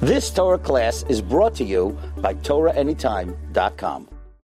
This Torah class is brought to you by TorahAnytime.com.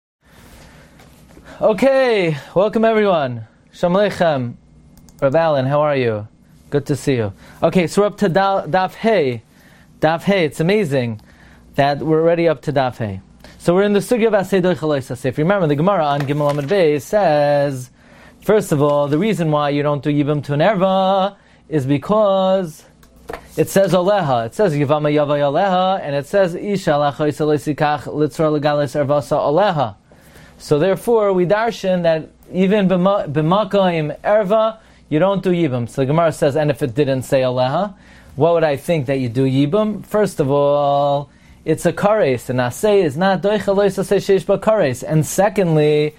Okay, welcome everyone. Shalom Aleichem. Rav Allen, how are you? Good to see you. Okay, so we're up to Daf Hey. Daf Hey, it's amazing that we're already up to Daf Hey. So we're in the sugya of Asay Doich Alois Asay. If you remember, the Gemara on Gimel Amud Beis says, first of all, the reason why you don't do Yibam to an Erva is because it says Oleha. It says Yivama Yavay Oleha, and it says Isha Lacha Yisalesikach Litzra Legales Ervasa Oleha. So therefore, we darshan that even b'makayim erva, you don't do yibam. So the Gemara says, and if it didn't say aleha, what would I think that you do yibam? First of all, it's a kares, and asay is not doicha lois asay sheish ba kares. And secondly,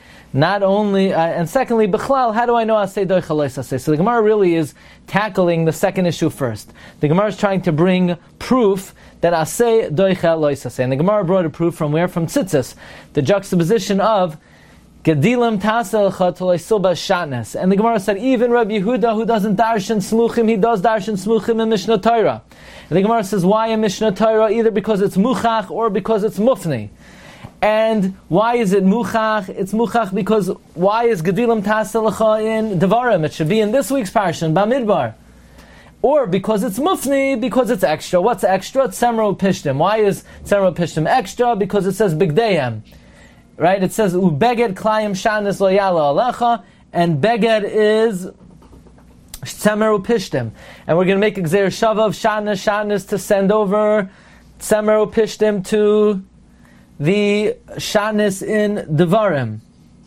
b'chlal, how do I know asay doicha lois asay? So the Gemara really is tackling the second issue first. The Gemara is trying to bring proof that asay doicha lois asay. And the Gemara brought a proof from where? From Tzitzis. The juxtaposition of Gedilim Taselcha Tolaisilba Shatnes. And the Gemara said, even Rabbi Yehuda, who doesn't darshan smuchim, he does darshan smuchim in Mishnah Torah. And the Gemara says, why in Mishnah Torah? Either because it's muchach or because it's mufni. And why is it muchach? It's muchach because why is Gedilim Taselcha in Devarim? It should be in this week's parsha, Bamidbar. Or because it's mufni, because it's extra. What's extra? It's Semro Pishtim. Why is Semro Pishtim extra? Because it says Bigdayim. Right? It says Ubeged Klayim Shanis Lo Yala Alecha, and Beged is Semro Pishtim. And we're going to make a Gzeir Shava of Shanis to send over Semro Pishtim to the Shanis in Devarim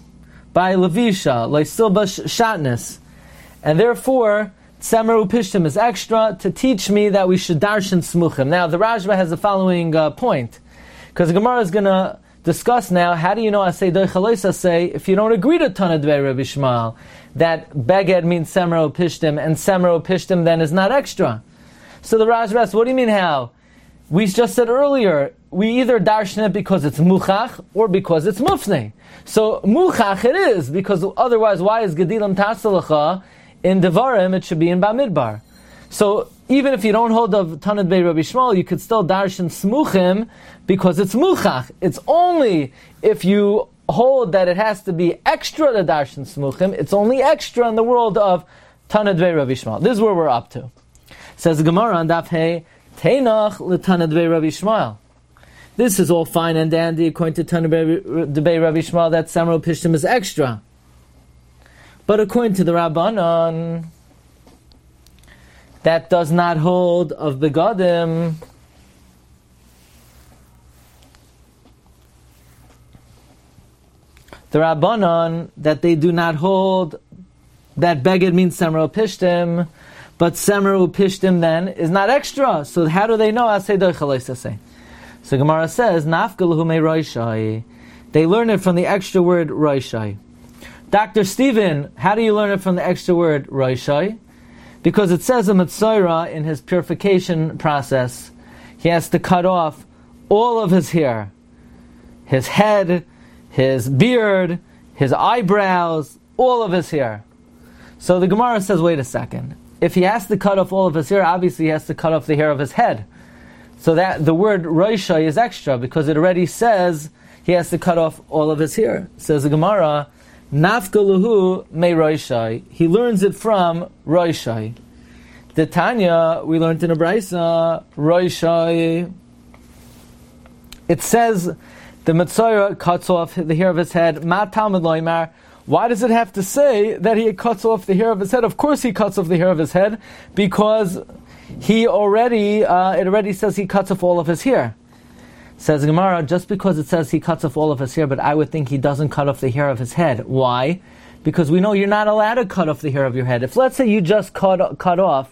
by Levisha, Leisilba Shatnis. And therefore, Tzemeru Pishtim is extra to teach me that we should darshan smuchim. Now, the Rashba has the following point. Because the Gemara is going to discuss now, how do you know Asay Doich Alois Asay if you don't agree to Tana Dvei Rabbi Shmuel that Beged means Tzemeru Pishtim, and Tzemeru Pishtim then is not extra? So the Rashba asks, what do you mean how? We just said earlier, we either darshan it because it's muchach or because it's mufnei. So muchach it is, because otherwise why is Gedilim Tasalacha in Devarim, it should be in Bamidbar. So even if you don't hold of Tanad Bey Rabbi Shmuel, you could still darshan smuchim because it's muchach. It's only if you hold that it has to be extra to darshan smuchim, it's only extra in the world of Tanad Bey Rabbi Shmuel. This is where we're up to. Says the Gemara on Daf Hey, Teinach l'Tanad Bey Rabbi Shmuel. This is all fine and dandy according to Tanad Bey Rabbi Shmuel that Samro Pishtim is extra. But according to the Rabbanon, that does not hold of begadim. The Rabbanon, that they do not hold that beged means Semro Pishtim, but Semro Pishtim then is not extra. So how do they know? Asay Doich Alois Asay. So Gemara says, Nafgalahu me roishai. They learn it from the extra word roishai. Dr. Stephen, how do you learn it from the extra word roishai? Because it says a Mitzorah in his purification process, he has to cut off all of his hair. His head, his beard, his eyebrows, all of his hair. So the Gemara says, wait a second. If he has to cut off all of his hair, obviously he has to cut off the hair of his head. So that the word roishai is extra, because it already says he has to cut off all of his hair. Says the Gemara, Nafgaluhu me roishai. He learns it from roishai. The Tanya, we learned in a Braisa, roishai. It says the Mitzorah cuts off the hair of his head. Ma Talmud loymar. Why does it have to say that he cuts off the hair of his head? Of course he cuts off the hair of his head, because it already says he cuts off all of his hair. Says Gemara, just because it says he cuts off all of his hair, but I would think he doesn't cut off the hair of his head. Why? Because we know you're not allowed to cut off the hair of your head. If let's say you just cut off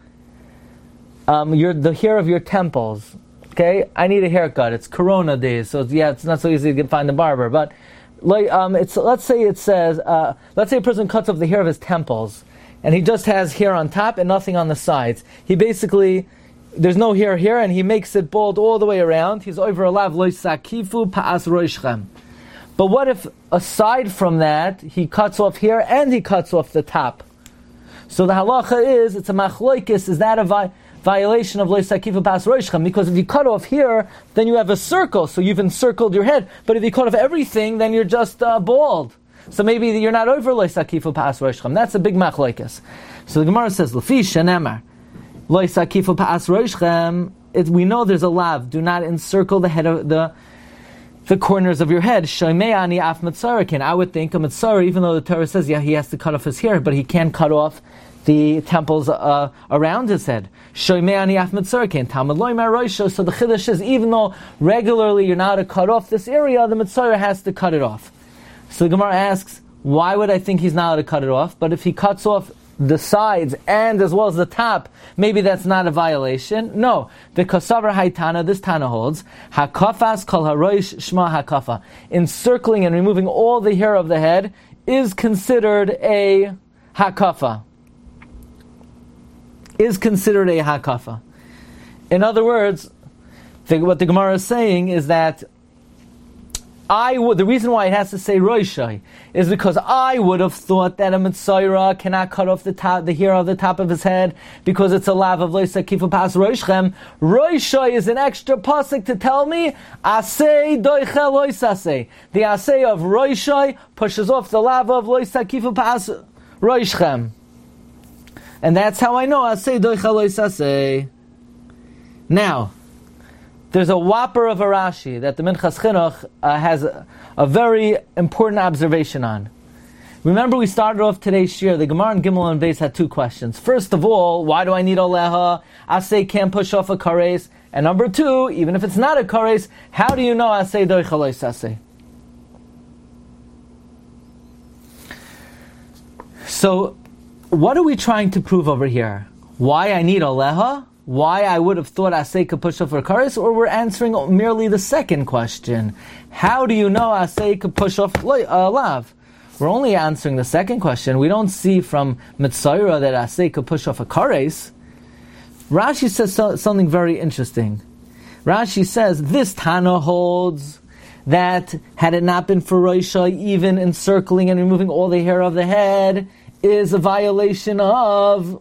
the hair of your temples, okay? I need a haircut. It's Corona days, so it's not so easy to find a barber. But let's say a person cuts off the hair of his temples, and he just has hair on top and nothing on the sides. He basically, there's no hair here, and he makes it bald all the way around. He's over alav lo sakifu pa'as roishchem. But what if, aside from that, he cuts off here and he cuts off the top? So the halacha is, it's a machloikis, is that a violation of Lois Akifa Pas Roishchem, because if you cut off here, then you have a circle, so you've encircled your head. But if you cut off everything, then you're just bald. So maybe you're not over Lois Akifa Pas Roishchem. That's a big machlokes. So the Gemara says, Lefi shenemar Lois Akifa Pas Roishchem. We know there's a lav. Do not encircle the head of the corners of your head. Shomeani af mitzarakin. I would think a mitzara, even though the Torah says, he has to cut off his hair, but he can't cut off the temples around his head. Shomeani af mitzarakin. Talmud loy maroisho. So the chiddush is, even though regularly you're not to cut off this area, the mitzara has to cut it off. So the Gemara asks, why would I think he's not allowed to cut it off? But if he cuts off the sides and as well as the top, maybe that's not a violation. No, the Kasavar Haitana, this Tana holds, Hakafas kol haroish shma hakafa. Encircling and removing all the hair of the head is considered a hakafa. In other words, what the Gemara is saying is that the reason why it has to say Roishai is because I would have thought that a Mitzayra cannot cut off the hair of the top of his head because it's a lav of Lois Akifa Pas Roishchem. Roishai is an extra pasuk to tell me Asay Doichel Lois Asay. The Asay of Roishai pushes off the lav of Lois Akifa Pas Roishchem. And that's how I know Asay Doichel Lois Asay. Now, there's a whopper of a Rashi that the Minchas Chinuch has a very important observation on. Remember, we started off today's shir. The Gemara and Gimel and Beis had two questions. First of all, why do I need Oleha? Asay can't push off a kares. And number two, even if it's not a kares, how do you know Asay doichel lois asay? So, what are we trying to prove over here? Why I need Oleha? Why I would have thought Asay could push off a kares, or we're answering merely the second question. How do you know Asay could push off lav? We're only answering the second question. We don't see from Mitzayra that Asay could push off a kares. Rashi says something very interesting. Rashi says, this Tana holds that had it not been for Roisha, even encircling and removing all the hair of the head is a violation of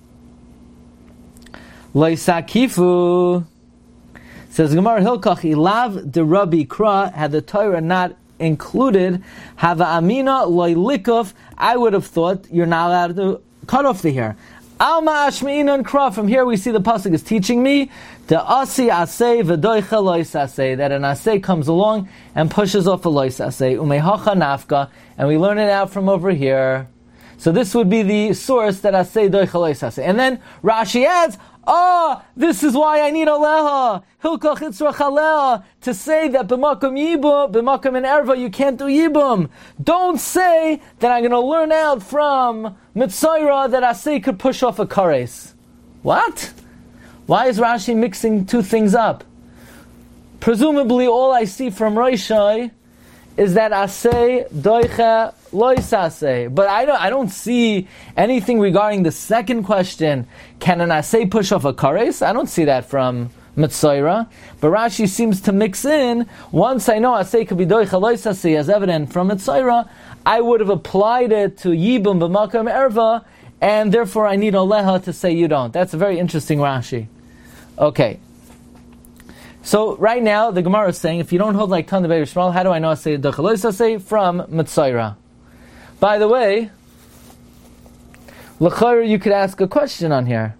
Loisakifu. Says Gemara Hilkach Ilav de Rabbi Kra, had the Torah not included Hava Amina Loilikov, I would have thought you're not allowed to cut off the hair. Alma Ashmi'inan Kra, from here we see the pasuk is teaching me the Asi Asay V'doicha Lois Asay, that an Asay comes along and pushes off a Lois Asay, Umehacha Nafka, and we learn it out from over here. So this would be the source that Asay doicha lois asay. And then Rashi adds, this is why I need Aleha, Hilkach Itzrach Aleha, to say that b'makom yibum, b'makom and erva, you can't do yibum. Don't say that I'm going to learn out from Mitzayra that Asay could push off a kares. What? Why is Rashi mixing two things up? Presumably all I see from Roishai is that Asay doicha lois asay. But I don't see anything regarding the second question, can an Asay push off a kares? I don't see that from Mitzayra. But Rashi seems to mix in, once I know Asay could be doicha lois asay as evident from Mitzayra, I would have applied it to Yibum b'makam erva, and therefore I need Oleha to say you don't. That's a very interesting Rashi. Okay. So right now the Gemara is saying, if you don't hold like Tan Be'er Shmuel, how do I know Asay doicha lois asay? From Mitzayra. By the way, l'chayr, you could ask a question on here.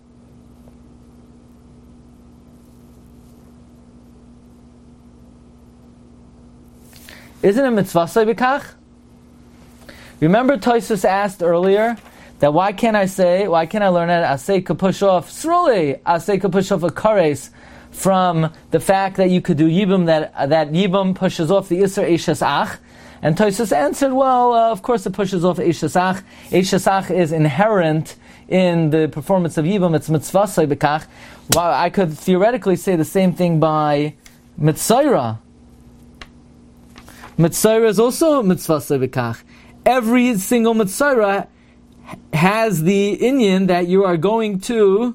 Isn't it mitzvasai b'kach? Remember Tosfos asked earlier that why can't I learn that Asay could push off Sruli, Asay could push off a kares from the fact that you could do Yibum, that Yibum pushes off the Isser Eishes Ach. And Tosfos answered, well, of course it pushes off Eishes Ach. Eishes Ach is inherent in the performance of Yibum, it's mitzvasai b'kach. Well, I could theoretically say the same thing by Mitzayra. Mitzayra is also mitzvasai b'kach. Every single Mitzayra has the inyan that you are going to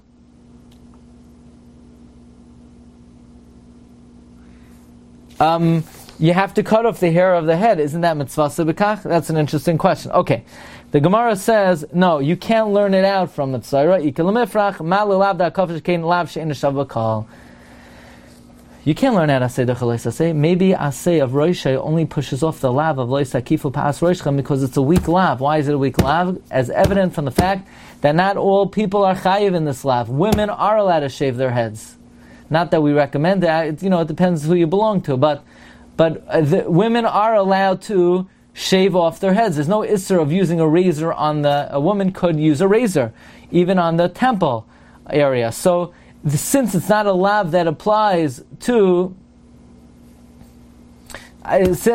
you have to cut off the hair of the head. Isn't that mitzvah b'kach? That's an interesting question. Okay. The Gemara says, no, you can't learn it out from Mitzayra. You can't learn out Asay Doicha Lo Yisaseh. Maybe Asay of Roishay only pushes off the lav of Lo Yisakifu Pa'as Roishchem because it's a weak lav. Why is it a weak lav? As evident from the fact that not all people are chayiv in this lav. Women are allowed to shave their heads. Not that we recommend that. It depends who you belong to. But the women are allowed to shave off their heads. There's no issur of using a razor on a woman could use a razor, even on the temple area. So, since it's not a lav that applies to, since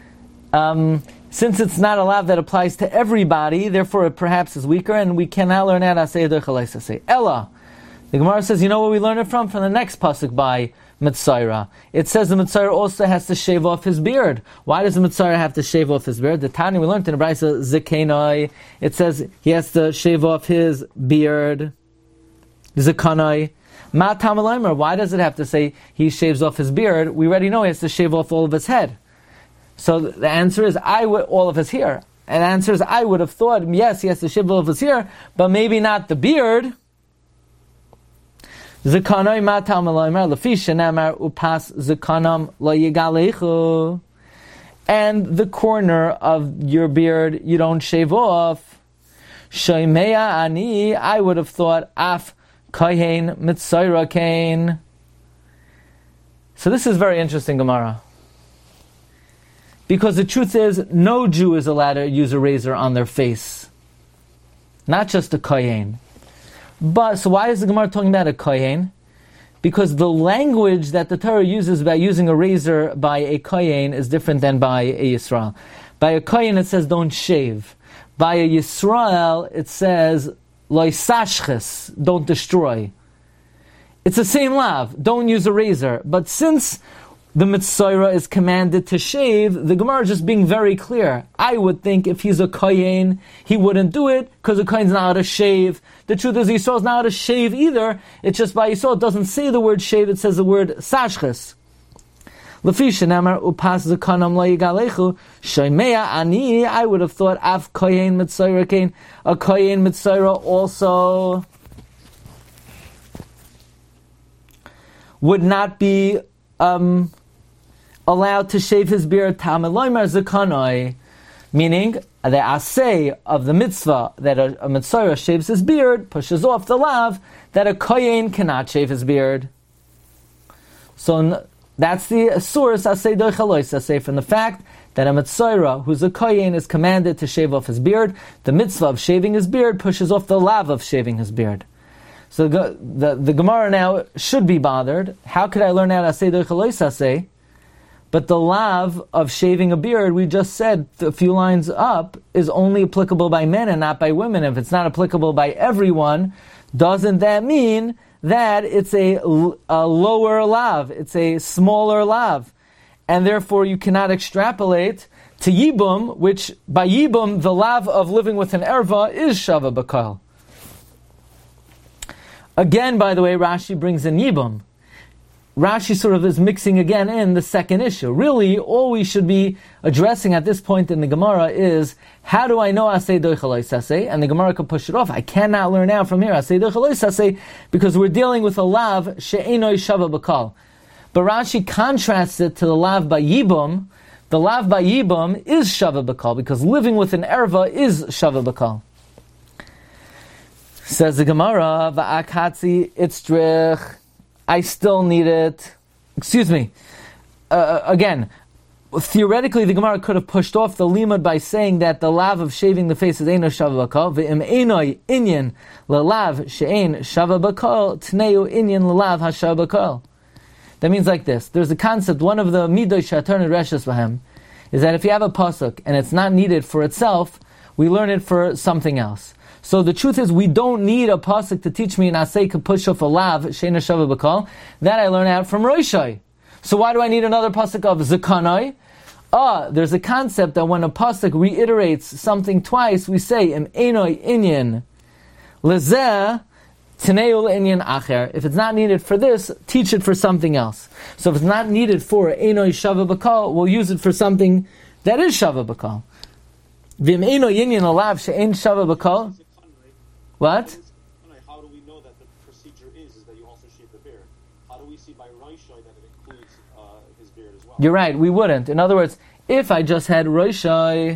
it's not a lav that applies to everybody, therefore it perhaps is weaker, and we cannot learn out Asay Doicha Lo Yisaseh. Ella, the Gemara says, you know where we learn it from? From the next pasuk by Mitzayra. It says the Mitzayra also has to shave off his beard. Why does the Mitzayra have to shave off his beard? The Tani we learned in the Brisa Zekenai. It says he has to shave off his beard. Zekanai. Ma Tamalaymer. Why does it have to say he shaves off his beard? We already know he has to shave off all of his head. So the answer is all of his hair. And the answer is I would have thought, yes, he has to shave all of his hair, but maybe not the beard. Zekanai ma Tamalaymer lefisha namar upas zekanam lo yigalechu. And the corner of your beard you don't shave off. Shoimeya ani. I would have thought af Kain Mitzayra Kain. So this is very interesting, Gemara. Because the truth is, no Jew is allowed to use a razor on their face. Not just a Kain. But, so why is the Gemara talking about a Kain? Because the language that the Torah uses about using a razor by a Kain is different than by a Yisrael. By a Kain it says don't shave. By a Yisrael it says Lo Yisashches, don't destroy. It's the same lav, don't use a razor. But since the Mitzayra is commanded to shave, the Gemara is just being very clear. I would think if he's a Kayin, he wouldn't do it, because a Kayin's not how to shave. The truth is, Yisrael's not how to shave either. It's just by Yisrael, it doesn't say the word shave, it says the word Sashches. Lefisha namar upas zekanam lo yigalechu shoimeya ani. I would have thought af kohen mitzayra kain, a kohen mitzayra also would not be allowed to shave his beard. Tamiloimer zekanoi, meaning the asay of the mitzvah that a mitzayra shaves his beard pushes off the lav that a kohen cannot shave his beard. So that's the source, Asay Doicha Lo Yisaseh, from the fact that a Mitzayra, who's a Kohen, is commanded to shave off his beard. The mitzvah of shaving his beard pushes off the lav of shaving his beard. So the Gemara now should be bothered. How could I learn out Asay Doicha Lo Yisaseh? But the lav of shaving a beard, we just said a few lines up, is only applicable by men and not by women. If it's not applicable by everyone, doesn't that mean that it's a lower lav, it's a smaller lav, and therefore you cannot extrapolate to Yibum, which by Yibum the lav of living with an erva is shava bakal. Again, by the way, Rashi brings in Yibum. Rashi sort of is mixing again in the second issue. Really, all we should be addressing at this point in the Gemara is, how do I know Asay Doicha Lo Yisaseh? And the Gemara can push it off. I cannot learn out from here Asay Doicha Lo Yisaseh because we're dealing with a lav she'enoi shava bakal. But Rashi contrasts it to the lav by Yibum. The lav by Yibum is shava bakal because living with an erva is shava bakal. Says the Gemara, va'akatzi itzrich. I still need it. Excuse me. Again, theoretically, the Gemara could have pushed off the limud by saying that the lav of shaving the face is eino shava bakal. Ve'im einoi inyan lelav she'ein shava bakal tneu inyan lelav hashava bakal. That means like this. There's a concept. One of the midoy shatarned reshes vahem is that if you have a pasuk and it's not needed for itself, we learn it for something else. So the truth is, we don't need a pasuk to teach me an asay could push off a lav she'ena shava bakal. That I learn out from Roshai. So why do I need another pasuk of zekanai? There's a concept that when a pasuk reiterates something twice, we say im enoi inyan lezeh tneul inyan acher. If it's not needed for this, teach it for something else. So if it's not needed for enoi shava bakal, we'll use it for something that is shava bakal. V'im'eino yinyan alav she'en shava b'kol. What? How do we know that the procedure is that you also shave the beard? How do we see by Roshai that it includes his beard as well? You're right, we wouldn't. In other words, if I just had Roshai...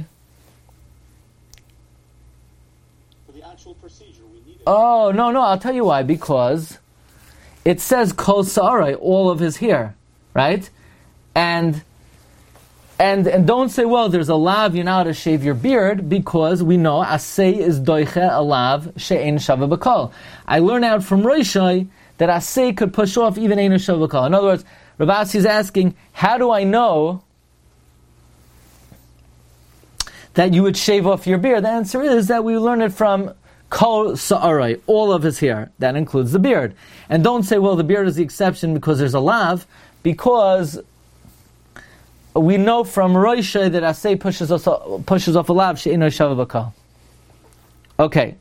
For the actual procedure, we need it. Oh, no, I'll tell you why. Because it says Kol Sa'arai, all of his hair, right? And don't say, well, there's a lav, you're not to shave your beard, because we know asay is doiche a lav she'en shava b'kol. I learn out from Roshai that asay could push off even ein shava b'kol. In other words, Rav Asi is asking, how do I know that you would shave off your beard? The answer is that we learn it from Kol Sa'arai, all of his hair. That includes the beard. And don't say, well, the beard is the exception because there's a lav, because we know from Roshai that Asay pushes off a lav she'ino shava b'kol. Okay.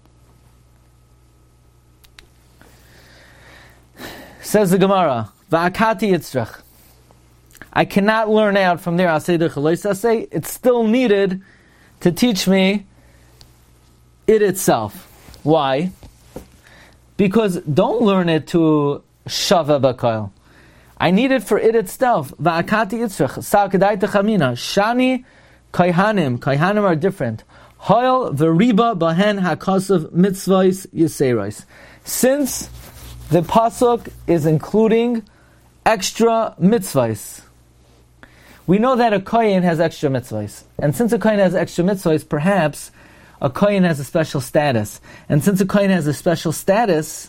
Says the Gemara, Va'akati yitzrach. I cannot learn out from there Asay doicha lo yisaseh. It's still needed to teach me it itself. Why? Because don't learn it to shava b'kol. I need it for it itself. Va'akati yitzrach. Sa'akadai techamina. Shani kaihanim. Kaihanim are different. Hoil v'riba bahen hakasav mitzvahs yiseros. Since the pasuk is including extra mitzvahs, we know that a kohen has extra mitzvahs. And since a kohen has extra mitzvahs, perhaps a kohen has a special status. And since a kohen has a special status,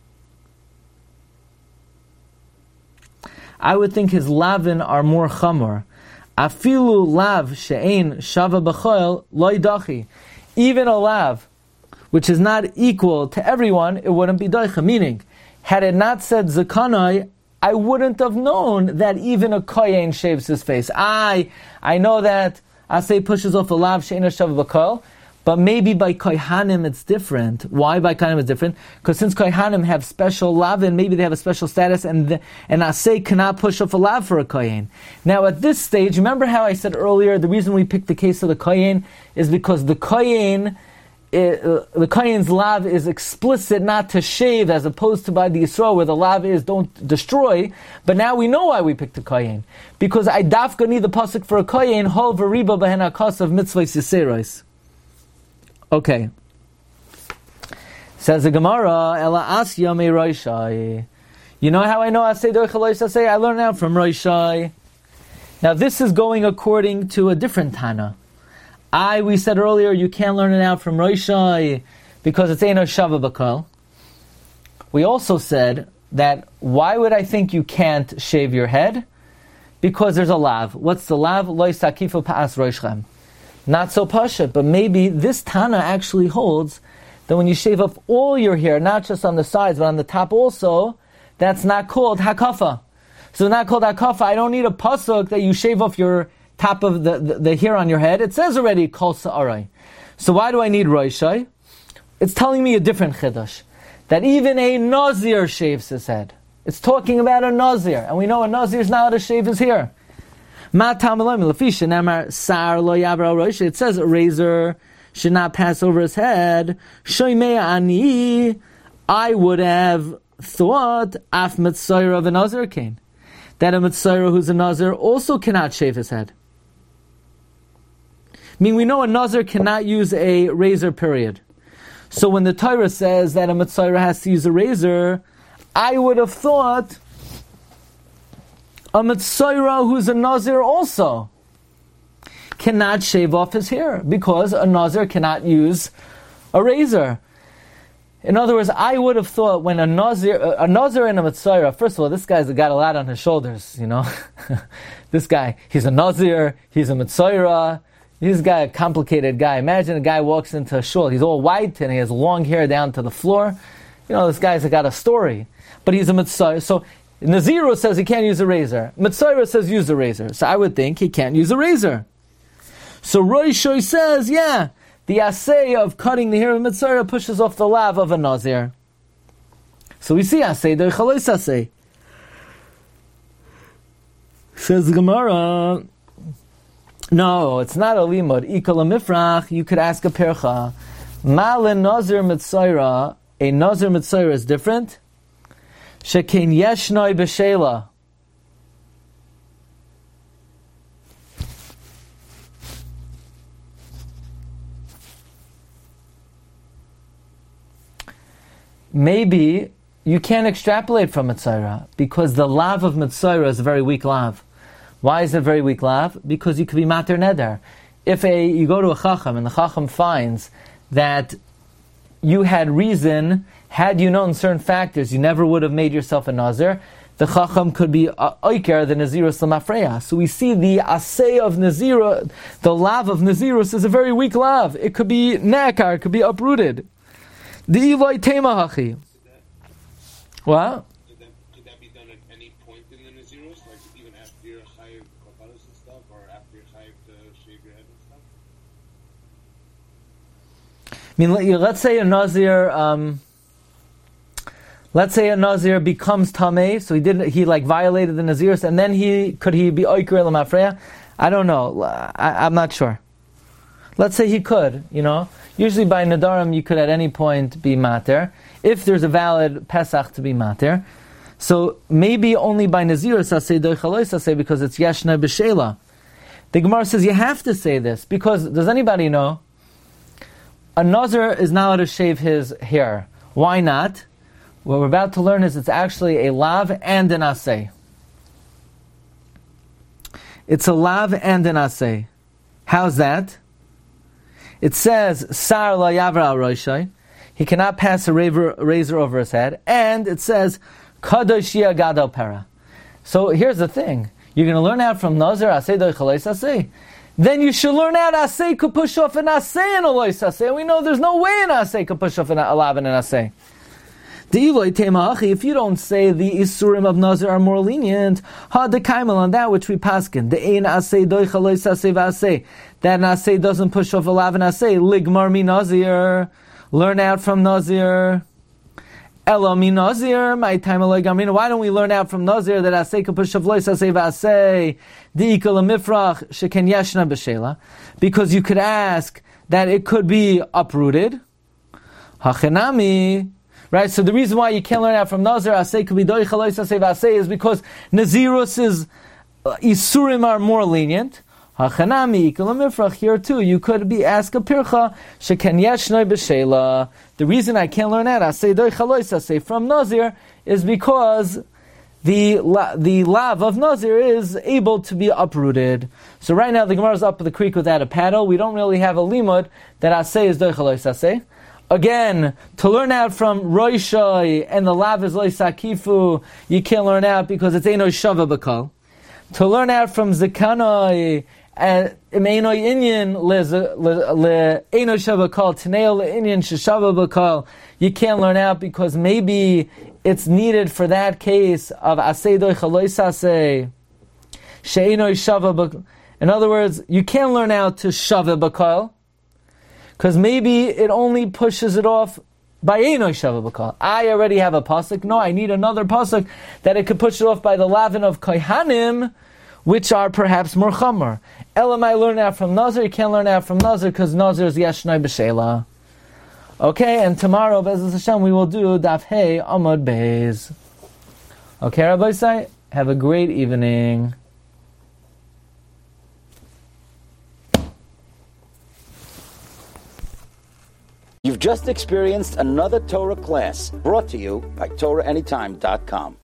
I would think his lavin are more chamor. Afilu lav she'ein shava b'choil loy dachi. Even a lav, which is not equal to everyone, it wouldn't be doicha. Meaning, had it not said zakanai, I wouldn't have known that even a kohen shaves his face. I know that Asay pushes off a lav she'ein shava b'choil, but maybe by kohanim it's different. Why by kohanim it's different? Because since kohanim have special lavin, maybe they have a special status, and Asay cannot push off a lav for a kohen. Now at this stage, remember how I said earlier, the reason we picked the case of the kohen is because the kohen's lav is explicit not to shave, as opposed to by the Yisrael where the lav is don't destroy. But now we know why we picked the kohen, because I dafka need the pasuk for a kohen hol v'riba b'hen hakas of mitzvahs yiseros. Okay. Says the Gemara, Ela asya me Roshai. You know how I know Asay doicha lo yisaseh? I learned out from Roshai. Now this is going according to a different Tana. We said earlier, you can't learn it out from Roshai because it's Eino Shava B'kol. We also said that why would I think you can't shave your head? Because there's a lav. What's the lav? Lo yisakifu pa'as roshchem. Not so pasha, but maybe this Tana actually holds that when you shave off all your hair, not just on the sides, but on the top also, that's not called hakafa. So not called hakafa, I don't need a pasuk that you shave off your top of the hair on your head. It says already, kol sa'arai. So why do I need Roshai? It's telling me a different chiddush. That even a Nazir shaves his head. It's talking about a Nazir. And we know a Nazir is not allowed to shave his hair. It says a razor should not pass over his head. I would have thought af mitzayra of a Nazir came. That a mitzayra who's a Nazir also cannot shave his head. I mean, we know a Nazir cannot use a razor, period. So when the Torah says that a mitzayra has to use a razor, I would have thought a mitzayra who's a Nazir also cannot shave off his hair, because a Nazir cannot use a razor. In other words, I would have thought when a Nazir and a mitzayra, first of all, this guy's got a lot on his shoulders, you know. This guy, he's a Nazir, he's a mitzayra, he's a complicated guy. Imagine a guy walks into a shul, he's all white and he has long hair down to the floor. You know, this guy's got a story. But he's a mitzayra. So Naziru says he can't use a razor. Mitzayra says use a razor. So I would think he can't use a razor. So Roshai says, yeah, the asay of cutting the hair of a mitzayra pushes off the lav of a Nazir. So we see asay, the chalos asay. Says the Gemara, No, it's not a limud. Ikal mifrach, you could ask a pircha. Ma le nazir mitzayra, a nazir mitzayra is different. Shekin yeshnoi b'sheila. Maybe you can't extrapolate from mitzayra because the lav of mitzayra is a very weak lav. Why is it a very weak lav? Because you could be mater neder. If you go to a chacham and the chacham finds that you had reason, had you known certain factors, you never would have made yourself a nazir, the chacham could be oiker the nazirus lamafreya. So we see the asay of nazira, the lav of nazirus is a very weak lav. It could be nekar, it could be uprooted. The Iloi Tema Hachi. What? Could that be done at any point in the Naziros? Like even after you're chayiv koparos and stuff, or after you're chayiv to shave your head and stuff? I mean, let's say a Nazir becomes Tameh, so he violated the Naziros, and then could he be Oiker Lamafreya? I don't know. I'm not sure. Let's say he could, Usually by Nadarim you could at any point be mater, if there's a valid Pesach to be mater. So maybe only by Nazirus Aseh Doichalois Aseh because it's Yeshna B'Shela. The Gemara says you have to say this because, does anybody know? A Nazir is not allowed to shave his hair. Why not? What we're about to learn is it's actually a lav and an aseh. It's a lav and an aseh. How's that? It says, Sar la yavra al roshai, he cannot pass a razor over his head, and it says, Kadoshia gadol para. So here's the thing, you're going to learn out from Nazir, Aseh doichalois Aseh. Then you should learn out Aseh could push off an Aseh and a lois Aseh, and we know there's no way an Aseh could push off a lav and an Aseh. If you don't say the Isurim of Nazir are more lenient, ha de kaimel on that which we paskin, the ein asay doichalois asay v'asay, that asay doesn't push off a lav and asay, ligmar mi Nazir, learn out from Nazir. Elo mi Nazir, my time gamrina. Why don't we learn out from Nazir that asay can push off lois asay v'asay, the ikal mifrach sheken yeshna b'shela, because you could ask that it could be uprooted. Hachenami. Right, so the reason why you can't learn out from Nazir, Aseh could be Doichalois Aseh V'Aseh, is because Nazirus' Isurim are more lenient. Hachanami, Ikalamifrach, here too, you could be ask a pircha, Sheken Yeshnoi B'Shela. The reason I can't learn out Aseh Doichalois Aseh from Nazir is because the lav of Nazir is able to be uprooted. So right now the Gemara is up the creek without a paddle. We don't really have a limud that Aseh is Doichalois Aseh. Again, to learn out from Roishai and the lav is Loisakifu, you can't learn out because it's Eino Shava Bakal. To learn out from Zekanoi and Eino Inyan le Eino Shava Bakal, Teneo le Inyan Sheshava Bakal, you can't learn out because maybe it's needed for that case of Asei Doichalois Asei, She'eino Shava Bakal. In other words, you can't learn out to Shava Bakal, because maybe it only pushes it off by Einoi Shava B'Kal. I already have a pasuk. No, I need another pasuk that it could push it off by the lavin of Kohanim, which are perhaps more chamor. Elamai learn out from Nazir. You can't learn out from Nazir because Nazir is Yeshnai B'Shela. Okay, and tomorrow, Be'ez Hashem, we will do Daf Hey Amud Beis. Okay, Rabbi Isai, have a great evening. You've just experienced another Torah class brought to you by TorahAnytime.com.